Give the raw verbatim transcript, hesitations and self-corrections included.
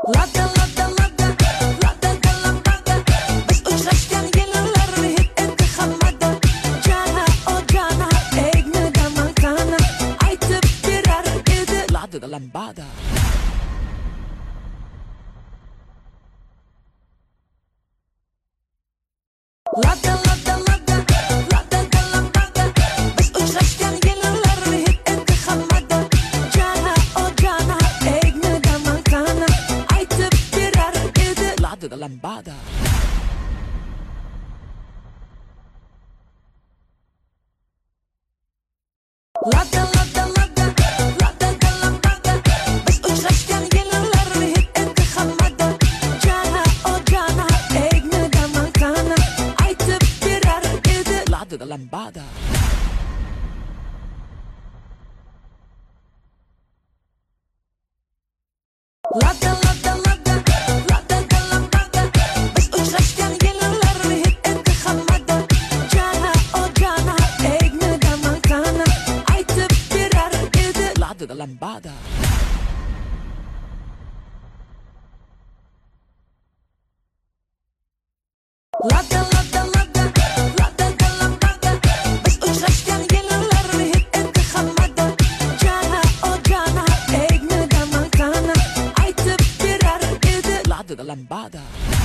Ladda, ladda, ladda, ladda lambada. Biz uchrashgan yillar hech endi hammada. Jana, o jana, egnida mankana. Aytib berar edi ladda lambada. Ladda, ladda, ladda, ladda lambada. Biz uchrashgan yillar hech endi hammada. Jana, o jana, egnida mankana. Aytib berar edi ladda lambada. Ladda, ladda, ladda, ladda lambada. Biz uchrashgan yillar hech endi hammada. Jana, o jana, egnida mankana. Aytib berar edi ladda lambada. Ladda, ladda, ladda, ladda lambada. Biz uchrashgan yillar hech endi hammada. Jana, o jana, egnida mankana. Aytib berar edi ladda lambada. Ladda, ladda, ladda, ladda lambada. Biz uchrashgan yillar hech endi hammada. Jana, o jana, egnida mankana. Aytib berar edi ladda lambada.